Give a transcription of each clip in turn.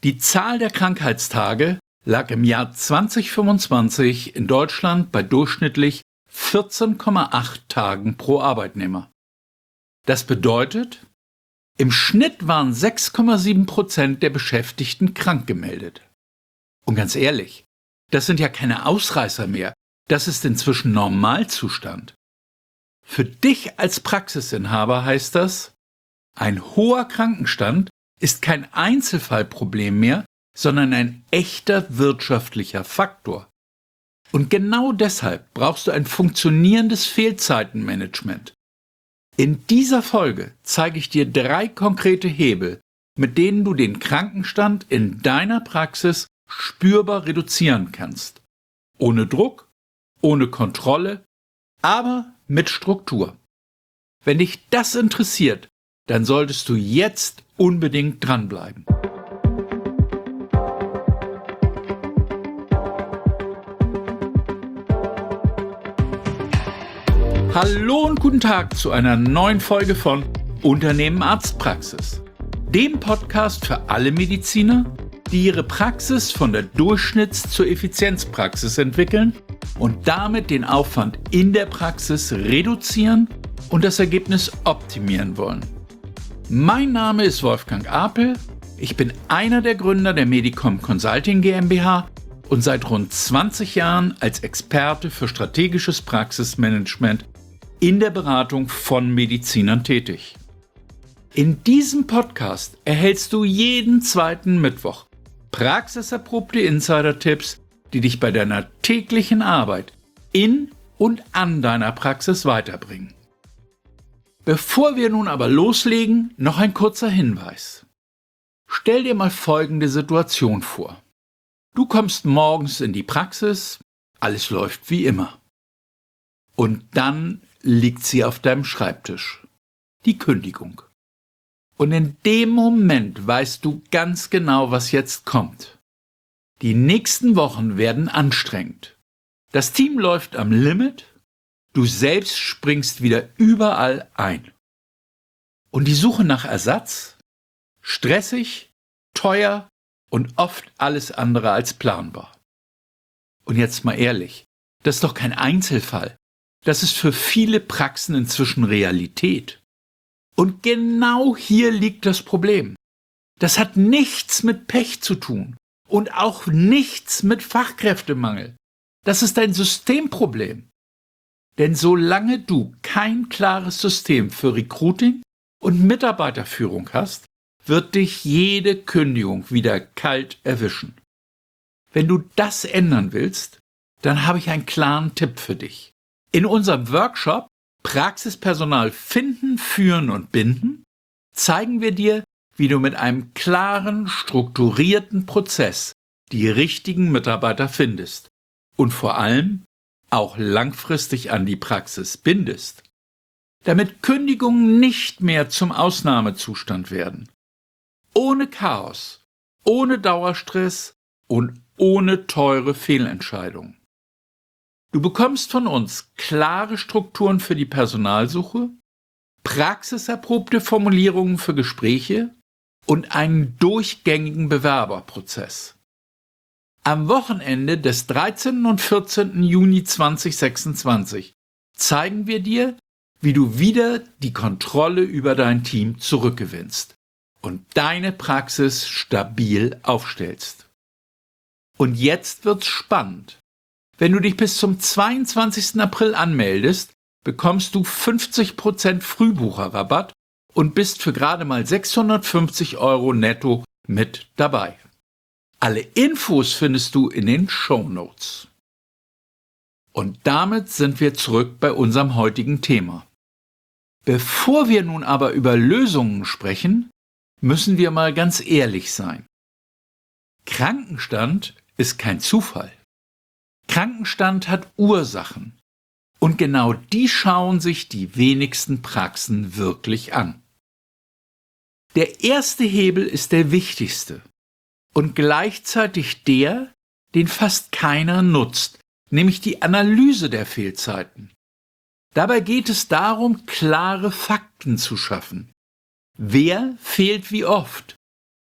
Die Zahl der Krankheitstage lag im Jahr 2025 in Deutschland bei durchschnittlich 14,8 Tagen pro Arbeitnehmer. Das bedeutet, im Schnitt waren 6,7% der Beschäftigten krank gemeldet. Und ganz ehrlich, das sind ja keine Ausreißer mehr, das ist inzwischen Normalzustand. Für dich als Praxisinhaber heißt das, ein hoher Krankenstand ist kein Einzelfallproblem mehr, sondern ein echter wirtschaftlicher Faktor. Und genau deshalb brauchst du ein funktionierendes Fehlzeitenmanagement. In dieser Folge zeige ich dir 3 konkrete Hebel, mit denen du den Krankenstand in deiner Praxis spürbar reduzieren kannst. Ohne Druck, ohne Kontrolle, aber mit Struktur. Wenn dich das interessiert, dann solltest du jetzt unbedingt dranbleiben. Hallo und guten Tag zu einer neuen Folge von Unternehmen Arztpraxis, dem Podcast für alle Mediziner, die ihre Praxis von der Durchschnitts- zur Effizienzpraxis entwickeln und damit den Aufwand in der Praxis reduzieren und das Ergebnis optimieren wollen. Mein Name ist Wolfgang Apel, ich bin einer der Gründer der Medicom Consulting GmbH und seit rund 20 Jahren als Experte für strategisches Praxismanagement in der Beratung von Medizinern tätig. In diesem Podcast erhältst du jeden zweiten Mittwoch praxiserprobte Insider-Tipps, die dich bei deiner täglichen Arbeit in und an deiner Praxis weiterbringen. Bevor wir nun aber loslegen, noch ein kurzer Hinweis. Stell dir mal folgende Situation vor. Du kommst morgens in die Praxis, alles läuft wie immer. Und dann liegt sie auf deinem Schreibtisch. Die Kündigung. Und in dem Moment weißt du ganz genau, was jetzt kommt. Die nächsten Wochen werden anstrengend. Das Team läuft am Limit, du selbst springst wieder überall ein. Und die Suche nach Ersatz? Stressig, teuer und oft alles andere als planbar. Und jetzt mal ehrlich, das ist doch kein Einzelfall. Das ist für viele Praxen inzwischen Realität. Und genau hier liegt das Problem. Das hat nichts mit Pech zu tun und auch nichts mit Fachkräftemangel. Das ist ein Systemproblem. Denn solange du kein klares System für Recruiting und Mitarbeiterführung hast, wird dich jede Kündigung wieder kalt erwischen. Wenn du das ändern willst, dann habe ich einen klaren Tipp für dich. In unserem Workshop Praxispersonal finden, führen und binden zeigen wir dir, wie du mit einem klaren, strukturierten Prozess die richtigen Mitarbeiter findest und vor allem auch langfristig an die Praxis bindest, damit Kündigungen nicht mehr zum Ausnahmezustand werden. Ohne Chaos, ohne Dauerstress und ohne teure Fehlentscheidungen. Du bekommst von uns klare Strukturen für die Personalsuche, praxiserprobte Formulierungen für Gespräche und einen durchgängigen Bewerberprozess. Am Wochenende des 13. und 14. Juni 2026 zeigen wir dir, wie du wieder die Kontrolle über dein Team zurückgewinnst und deine Praxis stabil aufstellst. Und jetzt wird's spannend. Wenn du dich bis zum 22. April anmeldest, bekommst du 50% Frühbucherrabatt und bist für gerade mal 650 € netto mit dabei. Alle Infos findest du in den Shownotes. Und damit sind wir zurück bei unserem heutigen Thema. Bevor wir nun aber über Lösungen sprechen, müssen wir mal ganz ehrlich sein. Krankenstand ist kein Zufall. Krankenstand hat Ursachen. Und genau die schauen sich die wenigsten Praxen wirklich an. Der erste Hebel ist der wichtigste und gleichzeitig der, den fast keiner nutzt, nämlich die Analyse der Fehlzeiten. Dabei geht es darum, klare Fakten zu schaffen. Wer fehlt wie oft?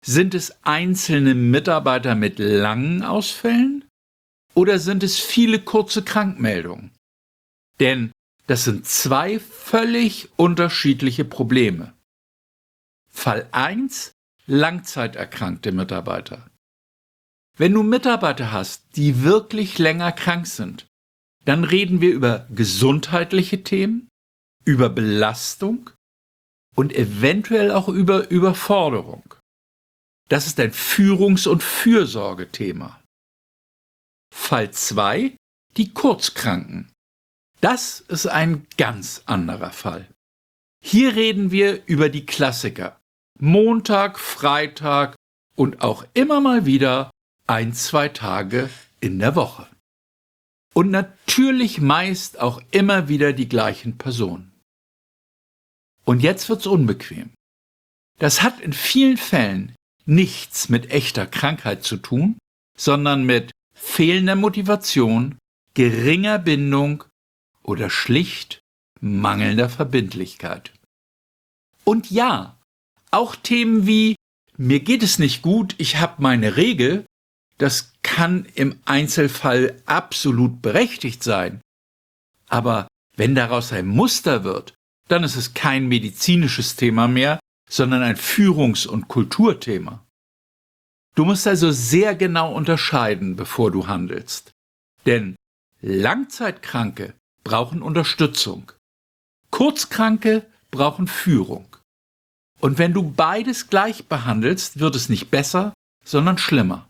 Sind es einzelne Mitarbeiter mit langen Ausfällen oder sind es viele kurze Krankmeldungen? Denn das sind zwei völlig unterschiedliche Probleme. Fall 1: langzeiterkrankte Mitarbeiter. Wenn du Mitarbeiter hast, die wirklich länger krank sind, dann reden wir über gesundheitliche Themen, über Belastung und eventuell auch über Überforderung. Das ist ein Führungs- und Fürsorgethema. Fall 2: die Kurzkranken. Das ist ein ganz anderer Fall. Hier reden wir über die Klassiker. Montag, Freitag und auch immer mal wieder 1-2 Tage in der Woche. Und natürlich meist auch immer wieder die gleichen Personen. Und jetzt wird's unbequem. Das hat in vielen Fällen nichts mit echter Krankheit zu tun, sondern mit fehlender Motivation, geringer Bindung oder schlicht mangelnder Verbindlichkeit. Und ja, auch Themen wie mir geht es nicht gut, ich habe meine Regel, das kann im Einzelfall absolut berechtigt sein. Aber wenn daraus ein Muster wird, dann ist es kein medizinisches Thema mehr, sondern ein Führungs- und Kulturthema. Du musst also sehr genau unterscheiden, bevor du handelst. Denn Langzeitkranke brauchen Unterstützung. Kurzkranke brauchen Führung. Und wenn du beides gleich behandelst, wird es nicht besser, sondern schlimmer.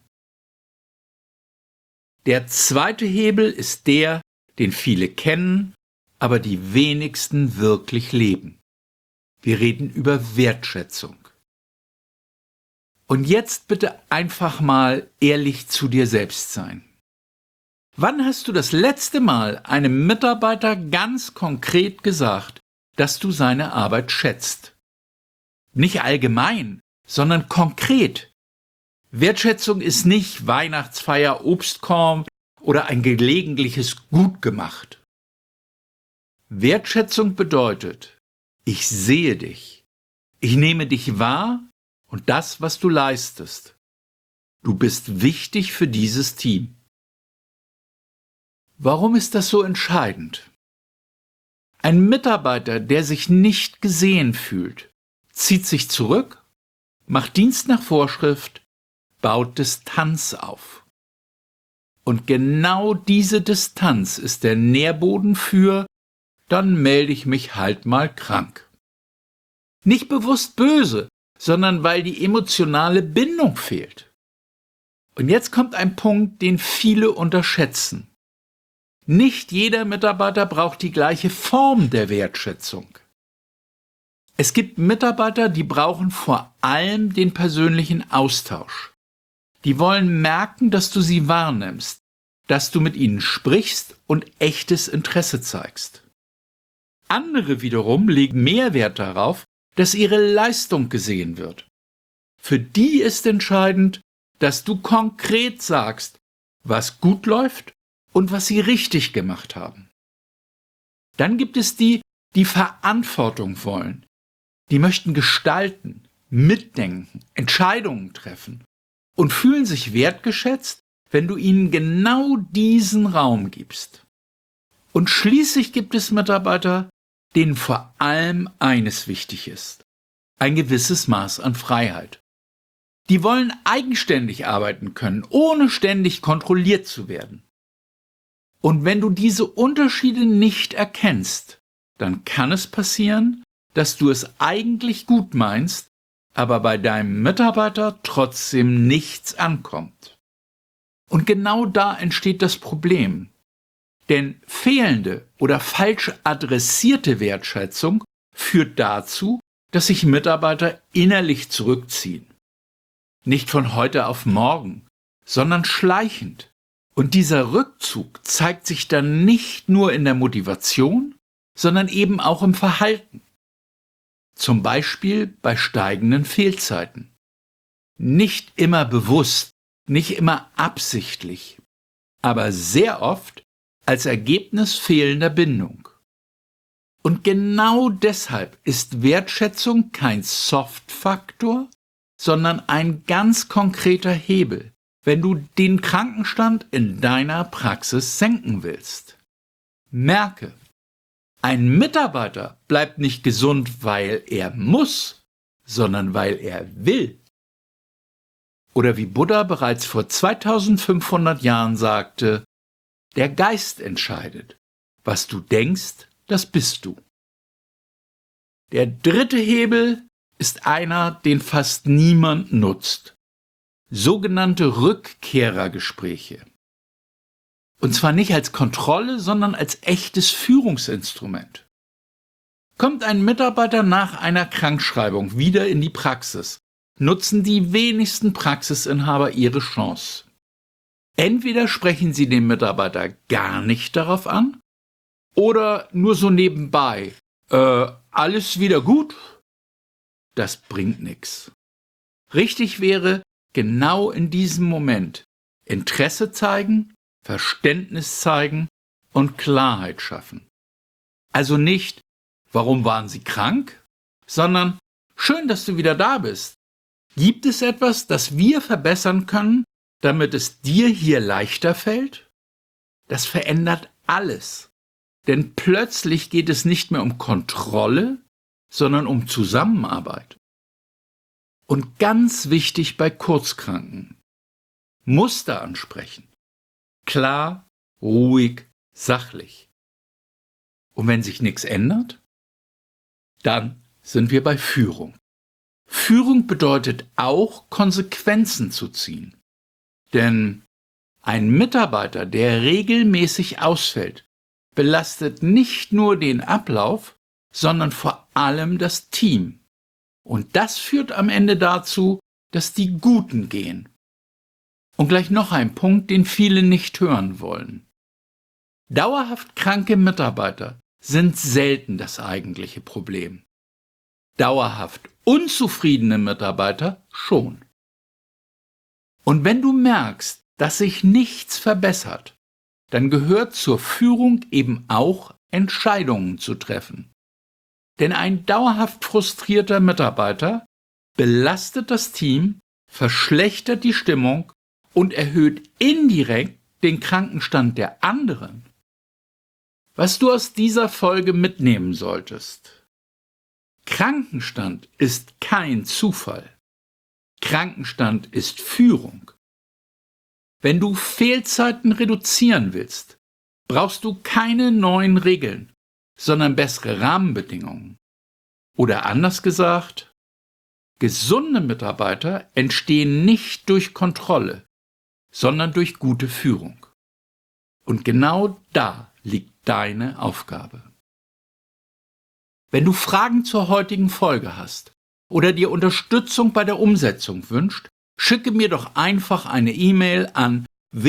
Der zweite Hebel ist der, den viele kennen, aber die wenigsten wirklich leben. Wir reden über Wertschätzung. Und jetzt bitte einfach mal ehrlich zu dir selbst sein. Wann hast du das letzte Mal einem Mitarbeiter ganz konkret gesagt, dass du seine Arbeit schätzt? Nicht allgemein, sondern konkret. Wertschätzung ist nicht Weihnachtsfeier, Obstkorb oder ein gelegentliches Gut gemacht. Wertschätzung bedeutet, ich sehe dich, ich nehme dich wahr und das, was du leistest. Du bist wichtig für dieses Team. Warum ist das so entscheidend? Ein Mitarbeiter, der sich nicht gesehen fühlt, zieht sich zurück, macht Dienst nach Vorschrift, baut Distanz auf. Und genau diese Distanz ist der Nährboden für, dann melde ich mich halt mal krank. Nicht bewusst böse, sondern weil die emotionale Bindung fehlt. Und jetzt kommt ein Punkt, den viele unterschätzen. Nicht jeder Mitarbeiter braucht die gleiche Form der Wertschätzung. Es gibt Mitarbeiter, die brauchen vor allem den persönlichen Austausch. Die wollen merken, dass du sie wahrnimmst, dass du mit ihnen sprichst und echtes Interesse zeigst. Andere wiederum legen mehr Wert darauf, dass ihre Leistung gesehen wird. Für die ist entscheidend, dass du konkret sagst, was gut läuft und was sie richtig gemacht haben. Dann gibt es die, die Verantwortung wollen. Die möchten gestalten, mitdenken, Entscheidungen treffen und fühlen sich wertgeschätzt, wenn du ihnen genau diesen Raum gibst. Und schließlich gibt es Mitarbeiter, denen vor allem eines wichtig ist: ein gewisses Maß an Freiheit. Die wollen eigenständig arbeiten können, ohne ständig kontrolliert zu werden. Und wenn du diese Unterschiede nicht erkennst, dann kann es passieren, dass du es eigentlich gut meinst, aber bei deinem Mitarbeiter trotzdem nichts ankommt. Und genau da entsteht das Problem. Denn fehlende oder falsch adressierte Wertschätzung führt dazu, dass sich Mitarbeiter innerlich zurückziehen. Nicht von heute auf morgen, sondern schleichend. Und dieser Rückzug zeigt sich dann nicht nur in der Motivation, sondern eben auch im Verhalten. Zum Beispiel bei steigenden Fehlzeiten. Nicht immer bewusst, nicht immer absichtlich, aber sehr oft als Ergebnis fehlender Bindung. Und genau deshalb ist Wertschätzung kein Soft-Faktor, sondern ein ganz konkreter Hebel, wenn du den Krankenstand in deiner Praxis senken willst. Merke, ein Mitarbeiter bleibt nicht gesund, weil er muss, sondern weil er will. Oder wie Buddha bereits vor 2500 Jahren sagte, der Geist entscheidet. Was du denkst, das bist du. Der dritte Hebel ist einer, den fast niemand nutzt. Sogenannte Rückkehrergespräche. Und zwar nicht als Kontrolle, sondern als echtes Führungsinstrument. Kommt ein Mitarbeiter nach einer Krankschreibung wieder in die Praxis, nutzen die wenigsten Praxisinhaber ihre Chance. Entweder sprechen sie den Mitarbeiter gar nicht darauf an oder nur so nebenbei, alles wieder gut? Das bringt nichts. Richtig wäre, genau in diesem Moment Interesse zeigen, Verständnis zeigen und Klarheit schaffen. Also nicht, warum waren Sie krank, sondern schön, dass du wieder da bist. Gibt es etwas, das wir verbessern können, damit es dir hier leichter fällt? Das verändert alles. Denn plötzlich geht es nicht mehr um Kontrolle, sondern um Zusammenarbeit. Und ganz wichtig bei Kurzkranken: Muster ansprechen. Klar, ruhig, sachlich. Und wenn sich nichts ändert, dann sind wir bei Führung. Führung bedeutet auch, Konsequenzen zu ziehen. Denn ein Mitarbeiter, der regelmäßig ausfällt, belastet nicht nur den Ablauf, sondern vor allem das Team. Und das führt am Ende dazu, dass die Guten gehen. Und gleich noch ein Punkt, den viele nicht hören wollen. Dauerhaft kranke Mitarbeiter sind selten das eigentliche Problem. Dauerhaft unzufriedene Mitarbeiter schon. Und wenn du merkst, dass sich nichts verbessert, dann gehört zur Führung eben auch, Entscheidungen zu treffen. Denn ein dauerhaft frustrierter Mitarbeiter belastet das Team, verschlechtert die Stimmung und erhöht indirekt den Krankenstand der anderen. Was du aus dieser Folge mitnehmen solltest: Krankenstand ist kein Zufall. Krankenstand ist Führung. Wenn du Fehlzeiten reduzieren willst, brauchst du keine neuen Regeln, sondern bessere Rahmenbedingungen. Oder anders gesagt, gesunde Mitarbeiter entstehen nicht durch Kontrolle, sondern durch gute Führung. Und genau da liegt deine Aufgabe. Wenn du Fragen zur heutigen Folge hast oder dir Unterstützung bei der Umsetzung wünscht, schicke mir doch einfach eine E-Mail an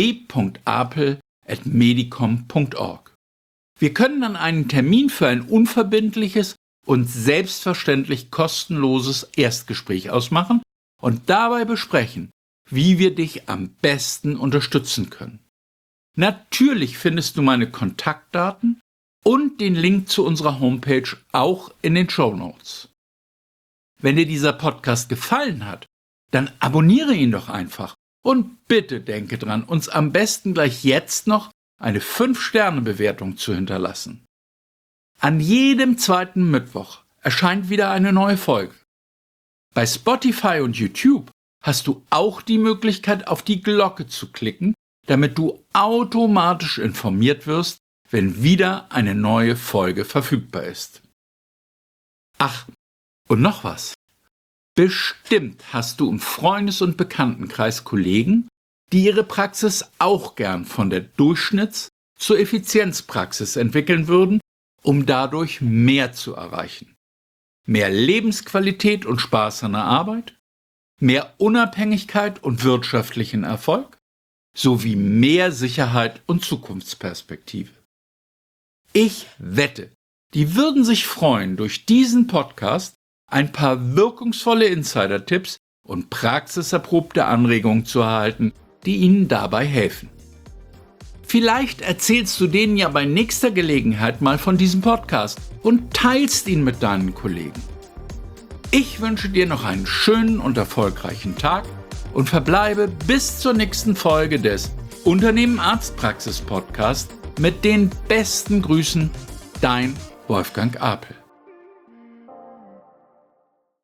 w.apel@medicom.org. Wir können dann einen Termin für ein unverbindliches und selbstverständlich kostenloses Erstgespräch ausmachen und dabei besprechen, wie wir dich am besten unterstützen können. Natürlich findest du meine Kontaktdaten und den Link zu unserer Homepage auch in den Shownotes. Wenn dir dieser Podcast gefallen hat, dann abonniere ihn doch einfach und bitte denke dran, uns am besten gleich jetzt noch eine 5-Sterne-Bewertung zu hinterlassen. An jedem zweiten Mittwoch erscheint wieder eine neue Folge. Bei Spotify und YouTube hast du auch die Möglichkeit, auf die Glocke zu klicken, damit du automatisch informiert wirst, wenn wieder eine neue Folge verfügbar ist. Ach, und noch was. Bestimmt hast du im Freundes- und Bekanntenkreis Kollegen, die ihre Praxis auch gern von der Durchschnitts- zur Effizienzpraxis entwickeln würden, um dadurch mehr zu erreichen. Mehr Lebensqualität und Spaß an der Arbeit, mehr Unabhängigkeit und wirtschaftlichen Erfolg, sowie mehr Sicherheit und Zukunftsperspektive. Ich wette, die würden sich freuen, durch diesen Podcast ein paar wirkungsvolle Insider-Tipps und praxiserprobte Anregungen zu erhalten, die ihnen dabei helfen. Vielleicht erzählst du denen ja bei nächster Gelegenheit mal von diesem Podcast und teilst ihn mit deinen Kollegen. Ich wünsche dir noch einen schönen und erfolgreichen Tag und verbleibe bis zur nächsten Folge des Unternehmen Arztpraxis Podcast mit den besten Grüßen, dein Wolfgang Apel.